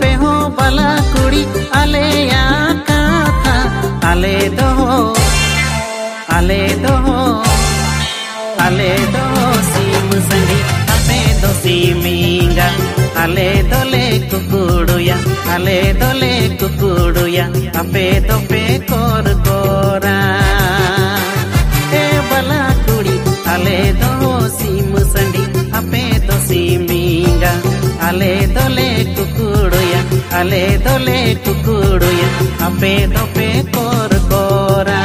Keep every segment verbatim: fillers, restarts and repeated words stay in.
पे हो बला कुड़ी आले या काथा आले दो आले दो आले दो सीम संगी अपे दो सीमिंगा आले दोले कुकुड़ुया आले दोले कुकुड़ुया अपे दो पे कोर कोरा ए बला कुड़ी आले दो सीम संगी अपे दो सीमिंगा आले दोले कुकुड़ुया आले दोले कुकुड़ुया अपे दो पे कोर कोरा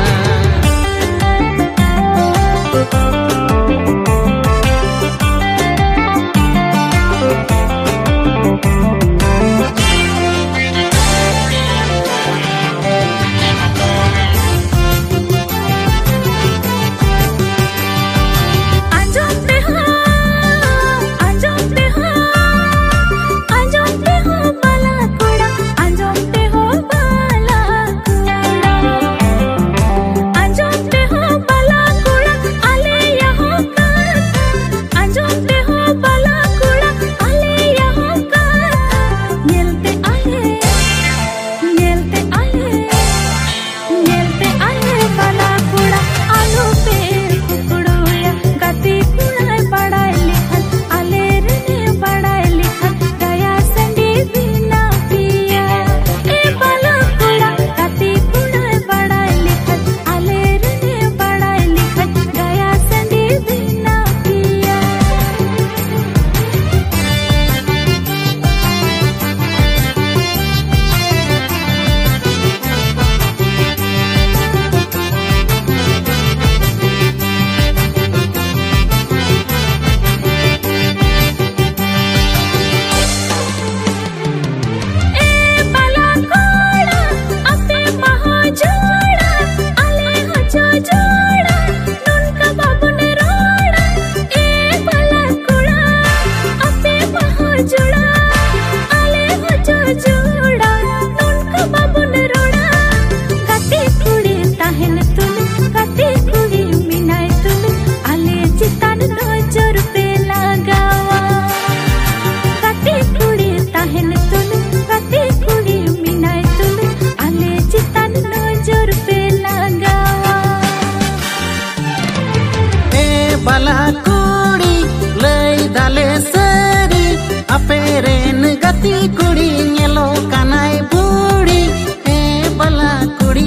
बला कुड़ी लई दाले सरी अपे रेन गति कुड़ी नेलो कनाई बूढ़ी ए बला कुड़ी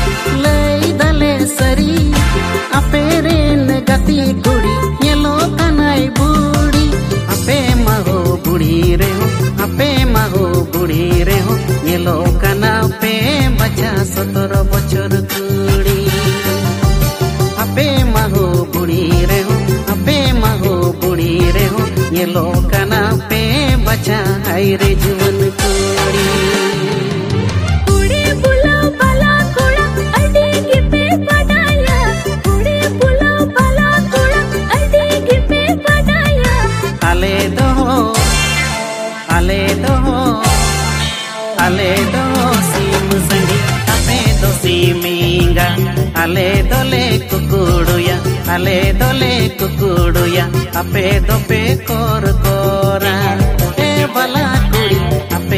लई दाले सरी अपे रेन गति कुड़ी नेलो कनाई बूढ़ी अपे महो बूढ़ी रे हो अपे महो बूढ़ी रे हो नेलो कना पे बचा सतर बचर कुड़ी अपे महो बूढ़ी रे हो अपे महो बूढ़ी रे हो ये लोकना पे बचा आई रे जुवन कुड़ी कुड़ी बुलाओ बला कुड़ा अडी की पे पढ़ाया कुड़ी बुलाओ बला कुड़ा अडी की पे पढ़ाया आले दो आले दो आले दो सीम संगी अपे दो सीमिंगा आले दोले कुकुड़ुया आले दोले कुकुड़ुया अपे दो पे कोर कोरा ए बला कुड़ी अपे